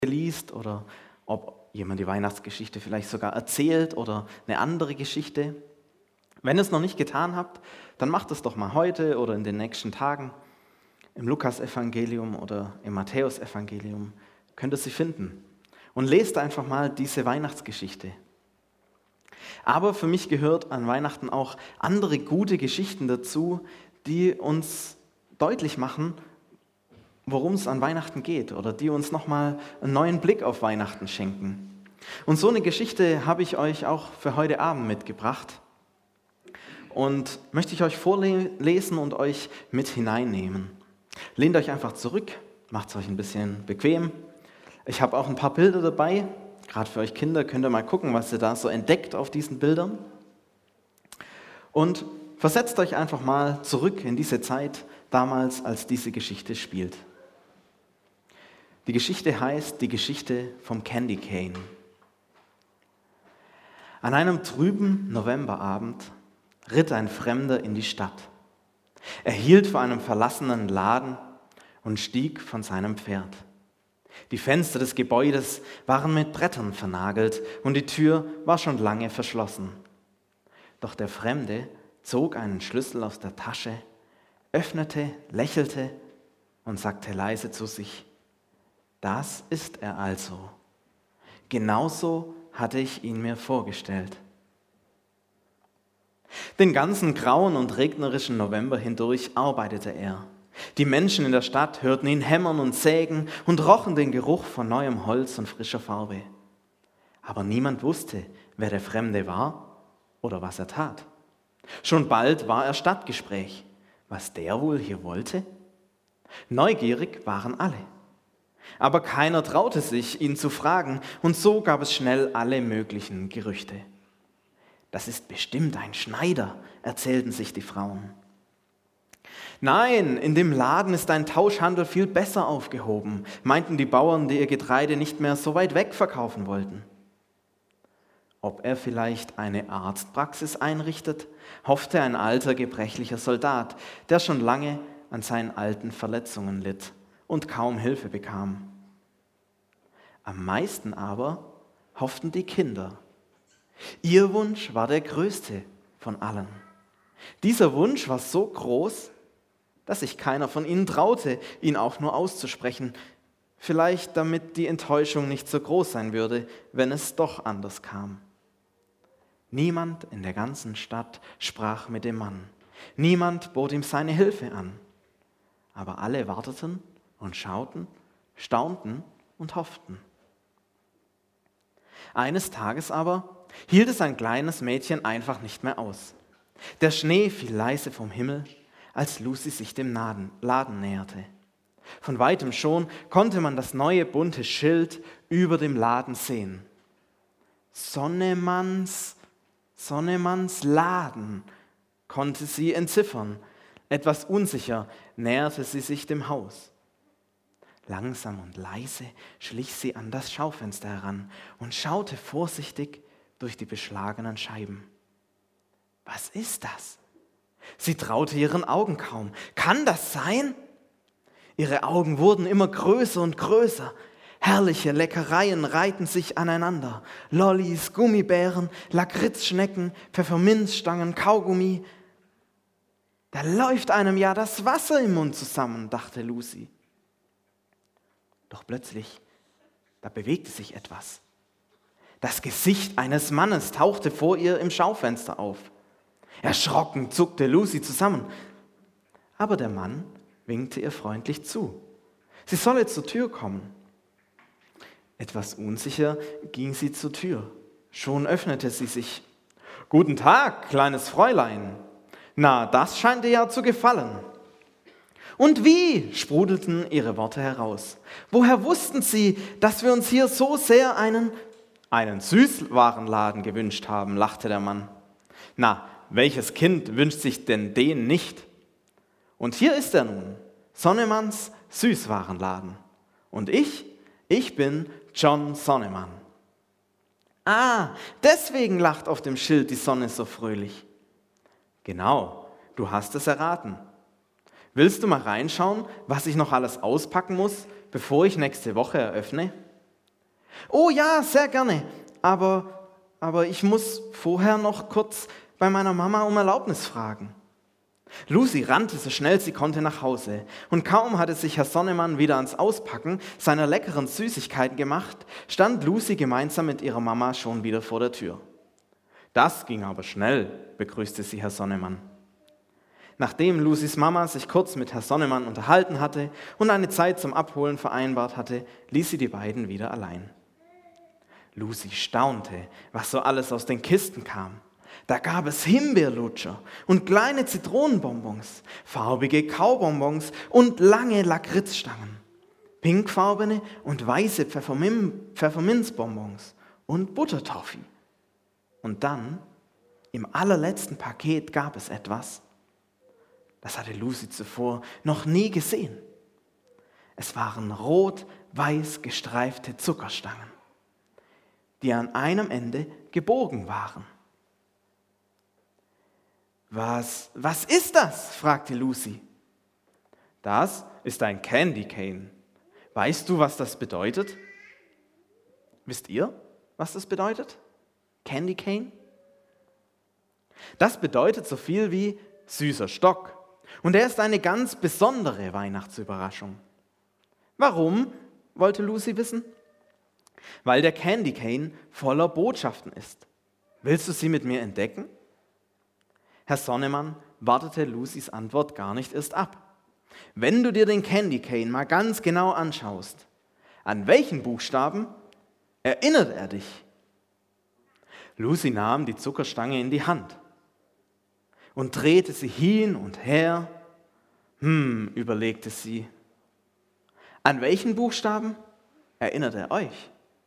liest oder ob jemand die Weihnachtsgeschichte vielleicht sogar erzählt oder eine andere Geschichte. Wenn ihr es noch nicht getan habt, dann macht es doch mal heute oder in den nächsten Tagen. Im Lukas-Evangelium oder im Matthäus-Evangelium könnt ihr sie finden. Und lest einfach mal diese Weihnachtsgeschichte. Aber für mich gehört an Weihnachten auch andere gute Geschichten dazu, die uns deutlich machen, worum es an Weihnachten geht oder die uns nochmal einen neuen Blick auf Weihnachten schenken. Und so eine Geschichte habe ich euch auch für heute Abend mitgebracht und möchte ich euch vorlesen und euch mit hineinnehmen. Lehnt euch einfach zurück, macht es euch ein bisschen bequem. Ich habe auch ein paar Bilder dabei, gerade für euch Kinder könnt ihr mal gucken, was ihr da so entdeckt auf diesen Bildern. Und versetzt euch einfach mal zurück in diese Zeit, damals, als diese Geschichte spielt. Die Geschichte heißt die Geschichte vom Candy Cane. An einem trüben Novemberabend ritt ein Fremder in die Stadt. Er hielt vor einem verlassenen Laden und stieg von seinem Pferd. Die Fenster des Gebäudes waren mit Brettern vernagelt und die Tür war schon lange verschlossen. Doch der Fremde zog einen Schlüssel aus der Tasche, öffnete, lächelte und sagte leise zu sich: Das ist er also. Genauso hatte ich ihn mir vorgestellt. Den ganzen grauen und regnerischen November hindurch arbeitete er. Die Menschen in der Stadt hörten ihn hämmern und sägen und rochen den Geruch von neuem Holz und frischer Farbe. Aber niemand wusste, wer der Fremde war oder was er tat. Schon bald war er Stadtgespräch. Was der wohl hier wollte? Neugierig waren alle. Aber keiner traute sich, ihn zu fragen, und so gab es schnell alle möglichen Gerüchte. Das ist bestimmt ein Schneider, erzählten sich die Frauen. Nein, in dem Laden ist ein Tauschhandel viel besser aufgehoben, meinten die Bauern, die ihr Getreide nicht mehr so weit weg verkaufen wollten. Ob er vielleicht eine Arztpraxis einrichtet, hoffte ein alter, gebrechlicher Soldat, der schon lange an seinen alten Verletzungen litt und kaum Hilfe bekam. Am meisten aber hofften die Kinder. Ihr Wunsch war der größte von allen. Dieser Wunsch war so groß, dass sich keiner von ihnen traute, ihn auch nur auszusprechen, vielleicht damit die Enttäuschung nicht so groß sein würde, wenn es doch anders kam. Niemand in der ganzen Stadt sprach mit dem Mann. Niemand bot ihm seine Hilfe an. Aber alle warteten und schauten, staunten und hofften. Eines Tages aber hielt es ein kleines Mädchen einfach nicht mehr aus. Der Schnee fiel leise vom Himmel, als Lucy sich dem Laden näherte. Von weitem schon konnte man das neue bunte Schild über dem Laden sehen. Sonnemanns Laden, konnte sie entziffern. Etwas unsicher näherte sie sich dem Haus. Langsam und leise schlich sie an das Schaufenster heran und schaute vorsichtig durch die beschlagenen Scheiben. Was ist das? Sie traute ihren Augen kaum. Kann das sein? Ihre Augen wurden immer größer und größer. Herrliche Leckereien reihten sich aneinander. Lollis, Gummibären, Lakritzschnecken, Pfefferminzstangen, Kaugummi. Da läuft einem ja das Wasser im Mund zusammen, dachte Lucy. Doch plötzlich, da bewegte sich etwas. Das Gesicht eines Mannes tauchte vor ihr im Schaufenster auf. Erschrocken zuckte Lucy zusammen. Aber der Mann winkte ihr freundlich zu. Sie solle zur Tür kommen. Etwas unsicher ging sie zur Tür. Schon öffnete sie sich. Guten Tag, kleines Fräulein. Na, das scheint dir ja zu gefallen. Und wie? Sprudelten ihre Worte heraus. Woher wussten Sie, dass wir uns hier so sehr einen Süßwarenladen gewünscht haben, lachte der Mann. Na, welches Kind wünscht sich denn den nicht? Und hier ist er nun, Sonnemanns Süßwarenladen. Und ich bin John Sonnemann. Ah, deswegen lacht auf dem Schild die Sonne so fröhlich. Genau, du hast es erraten. Willst du mal reinschauen, was ich noch alles auspacken muss, bevor ich nächste Woche eröffne? Oh ja, sehr gerne, aber ich muss vorher noch kurz bei meiner Mama um Erlaubnis fragen. Lucy rannte so schnell sie konnte nach Hause und kaum hatte sich Herr Sonnemann wieder ans Auspacken seiner leckeren Süßigkeiten gemacht, stand Lucy gemeinsam mit ihrer Mama schon wieder vor der Tür. Das ging aber schnell, begrüßte sie Herr Sonnemann. Nachdem Lucys Mama sich kurz mit Herr Sonnemann unterhalten hatte und eine Zeit zum Abholen vereinbart hatte, ließ sie die beiden wieder allein. Lucy staunte, was so alles aus den Kisten kam. Da gab es Himbeerlutscher und kleine Zitronenbonbons, farbige Kaubonbons und lange Lakritzstangen, pinkfarbene und weiße Pfefferminzbonbons und Buttertoffee. Und dann, im allerletzten Paket gab es etwas, das hatte Lucy zuvor noch nie gesehen. Es waren rot-weiß gestreifte Zuckerstangen, die an einem Ende gebogen waren. Was ist das? Fragte Lucy. Das ist ein Candy Cane. Weißt du, was das bedeutet? Wisst ihr, was das bedeutet? Candy Cane? Das bedeutet so viel wie süßer Stock. Und er ist eine ganz besondere Weihnachtsüberraschung. Warum, wollte Lucy wissen? Weil der Candy Cane voller Botschaften ist. Willst du sie mit mir entdecken? Herr Sonnemann wartete Lucys Antwort gar nicht erst ab. Wenn du dir den Candy Cane mal ganz genau anschaust, an welchen Buchstaben erinnert er dich? Lucy nahm die Zuckerstange in die Hand und drehte sie hin und her. Überlegte sie. An welchen Buchstaben erinnert er euch?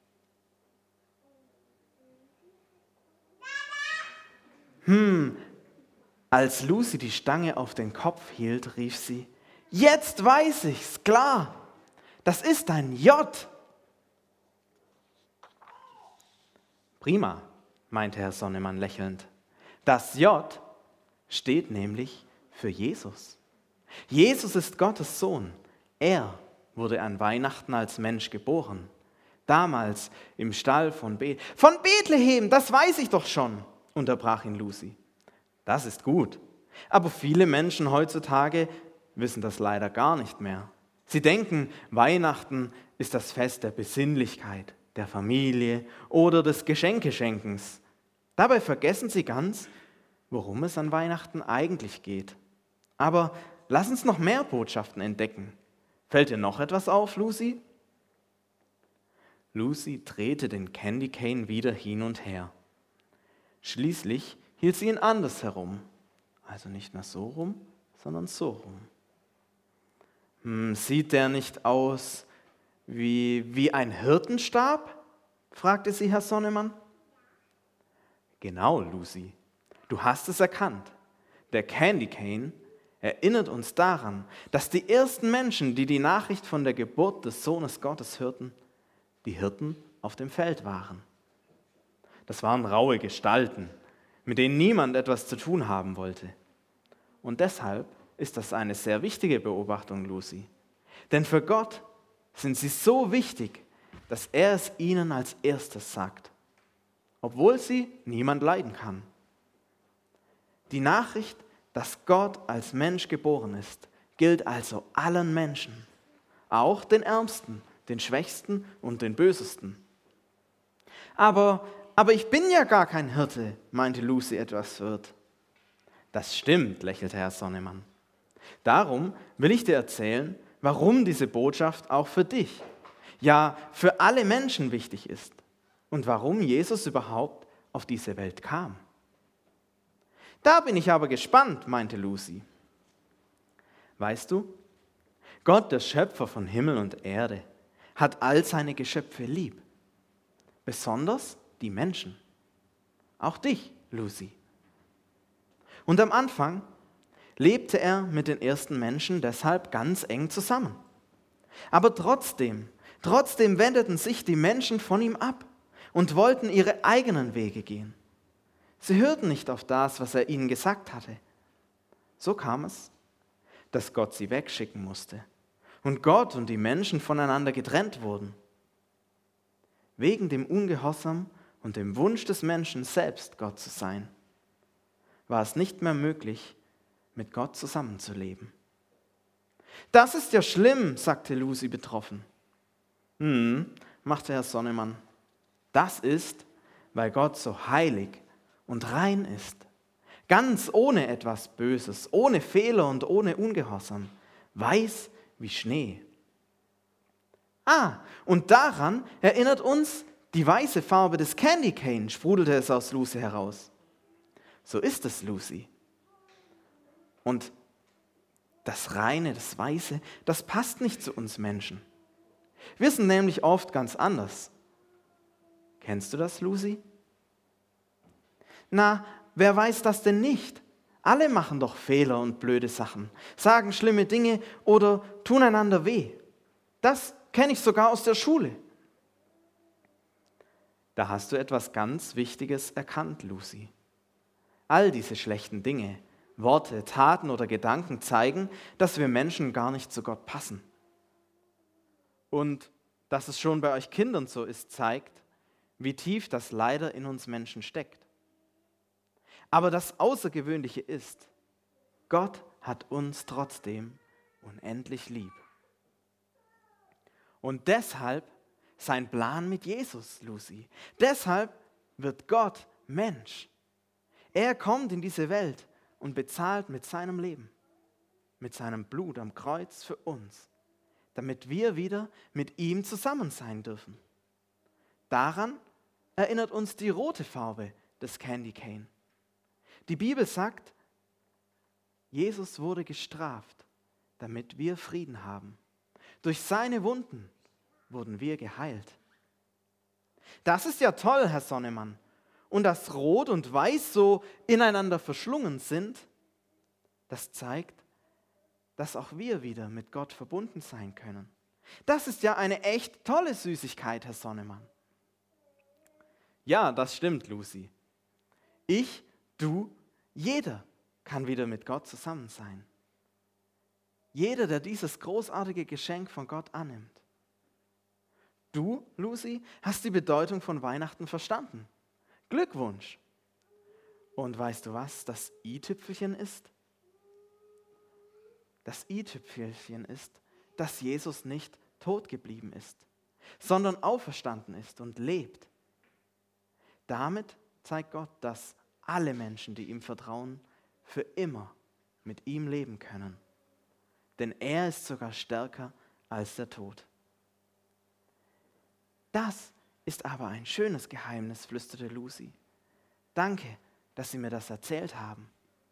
Als Lucy die Stange auf den Kopf hielt, rief sie, jetzt weiß ich's, klar, das ist ein J. Prima, meinte Herr Sonnemann lächelnd. Das J steht nämlich für Jesus. Jesus ist Gottes Sohn. Er wurde an Weihnachten als Mensch geboren. Damals im Stall von Bethlehem. Von Bethlehem, das weiß ich doch schon, unterbrach ihn Lucy. Das ist gut. Aber viele Menschen heutzutage wissen das leider gar nicht mehr. Sie denken, Weihnachten ist das Fest der Besinnlichkeit, der Familie oder des Geschenkeschenkens. Dabei vergessen sie ganz, worum es an Weihnachten eigentlich geht. Aber lass uns noch mehr Botschaften entdecken. Fällt dir noch etwas auf, Lucy? Lucy drehte den Candy Cane wieder hin und her. Schließlich hielt sie ihn anders herum. Also nicht mehr so rum, sondern so rum. Sieht der nicht aus wie ein Hirtenstab? Fragte sie Herr Sonnemann. Genau, Lucy. Du hast es erkannt. Der Candy Cane erinnert uns daran, dass die ersten Menschen, die die Nachricht von der Geburt des Sohnes Gottes hörten, die Hirten auf dem Feld waren. Das waren raue Gestalten, mit denen niemand etwas zu tun haben wollte. Und deshalb ist das eine sehr wichtige Beobachtung, Lucy. Denn für Gott sind sie so wichtig, dass er es ihnen als erstes sagt, obwohl sie niemand leiden kann. Die Nachricht, dass Gott als Mensch geboren ist, gilt also allen Menschen, auch den Ärmsten, den Schwächsten und den Bösesten. Aber ich bin ja gar kein Hirte, meinte Lucy etwas verwirrt. Das stimmt, lächelte Herr Sonnemann. Darum will ich dir erzählen, warum diese Botschaft auch für dich, ja für alle Menschen wichtig ist und warum Jesus überhaupt auf diese Welt kam. Da bin ich aber gespannt, meinte Lucy. Weißt du, Gott, der Schöpfer von Himmel und Erde, hat all seine Geschöpfe lieb. Besonders die Menschen. Auch dich, Lucy. Und am Anfang lebte er mit den ersten Menschen deshalb ganz eng zusammen. Aber trotzdem wendeten sich die Menschen von ihm ab und wollten ihre eigenen Wege gehen. Sie hörten nicht auf das, was er ihnen gesagt hatte. So kam es, dass Gott sie wegschicken musste und Gott und die Menschen voneinander getrennt wurden. wegen dem Ungehorsam und dem Wunsch des Menschen, selbst Gott zu sein, war es nicht mehr möglich, mit Gott zusammenzuleben. Das ist ja schlimm, sagte Lucy betroffen. Machte Herr Sonnemann. Das ist, weil Gott so heilig und rein ist. Ganz ohne etwas Böses, ohne Fehler und ohne Ungehorsam. Weiß wie Schnee. Und daran erinnert uns die weiße Farbe des Candy Cane, sprudelte es aus Lucy heraus. So ist es, Lucy. Und das Reine, das Weiße, das passt nicht zu uns Menschen. Wir sind nämlich oft ganz anders. Kennst du das, Lucy? Na, wer weiß das denn nicht? Alle machen doch Fehler und blöde Sachen, sagen schlimme Dinge oder tun einander weh. Das kenne ich sogar aus der Schule. Da hast du etwas ganz Wichtiges erkannt, Lucy. All diese schlechten Dinge, Worte, Taten oder Gedanken zeigen, dass wir Menschen gar nicht zu Gott passen. Und dass es schon bei euch Kindern so ist, zeigt, wie tief das leider in uns Menschen steckt. Aber das Außergewöhnliche ist, Gott hat uns trotzdem unendlich lieb. Und deshalb sein Plan mit Jesus, Lucy. Deshalb wird Gott Mensch. Er kommt in diese Welt und bezahlt mit seinem Leben, mit seinem Blut am Kreuz für uns, damit wir wieder mit ihm zusammen sein dürfen. Daran erinnert uns die rote Farbe des Candy Cane. Die Bibel sagt, Jesus wurde gestraft, damit wir Frieden haben. Durch seine Wunden wurden wir geheilt. Das ist ja toll, Herr Sonnemann. Und dass Rot und Weiß so ineinander verschlungen sind, das zeigt, dass auch wir wieder mit Gott verbunden sein können. Das ist ja eine echt tolle Süßigkeit, Herr Sonnemann. Ja, das stimmt, Lucy. Ich, du, jeder kann wieder mit Gott zusammen sein. Jeder, der dieses großartige Geschenk von Gott annimmt. Du, Lucy, hast die Bedeutung von Weihnachten verstanden. Glückwunsch. Und weißt du, was das i-Tüpfelchen ist? Das i-Tüpfelchen ist, dass Jesus nicht tot geblieben ist, sondern auferstanden ist und lebt. Damit zeigt Gott, dass alle Menschen, die ihm vertrauen, für immer mit ihm leben können. Denn er ist sogar stärker als der Tod. Das ist aber ein schönes Geheimnis, flüsterte Lucy. Danke, dass Sie mir das erzählt haben.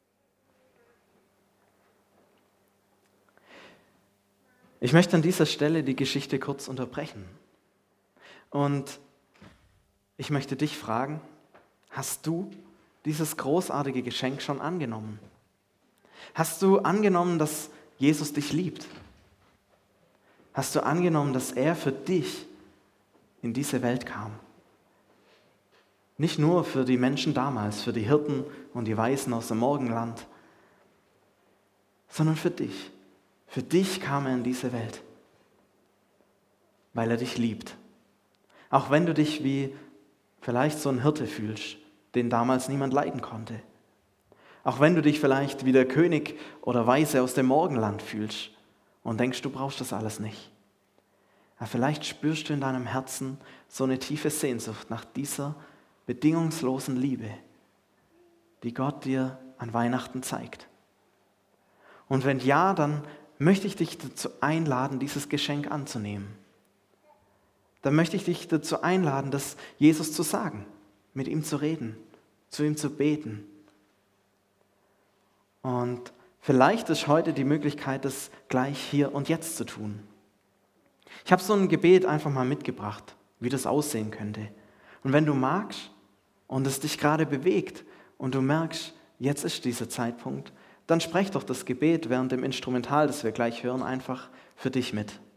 Ich möchte an dieser Stelle die Geschichte kurz unterbrechen. Und ich möchte dich fragen, hast du dieses großartige Geschenk schon angenommen? Hast du angenommen, dass Jesus dich liebt? Hast du angenommen, dass er für dich in diese Welt kam? Nicht nur für die Menschen damals, für die Hirten und die Weisen aus dem Morgenland, sondern für dich. Für dich kam er in diese Welt, weil er dich liebt. Auch wenn du dich wie vielleicht so ein Hirte fühlst, den damals niemand leiden konnte. Auch wenn du dich vielleicht wie der König oder Weise aus dem Morgenland fühlst und denkst, du brauchst das alles nicht. Aber vielleicht spürst du in deinem Herzen so eine tiefe Sehnsucht nach dieser bedingungslosen Liebe, die Gott dir an Weihnachten zeigt. Und wenn ja, dann möchte ich dich dazu einladen, dieses Geschenk anzunehmen. Dann möchte ich dich dazu einladen, das Jesus zu sagen, mit ihm zu reden, zu ihm zu beten. Und vielleicht ist heute die Möglichkeit, das gleich hier und jetzt zu tun. Ich habe so ein Gebet einfach mal mitgebracht, wie das aussehen könnte. Und wenn du magst und es dich gerade bewegt und du merkst, jetzt ist dieser Zeitpunkt, dann sprech doch das Gebet während dem Instrumental, das wir gleich hören, einfach für dich mit.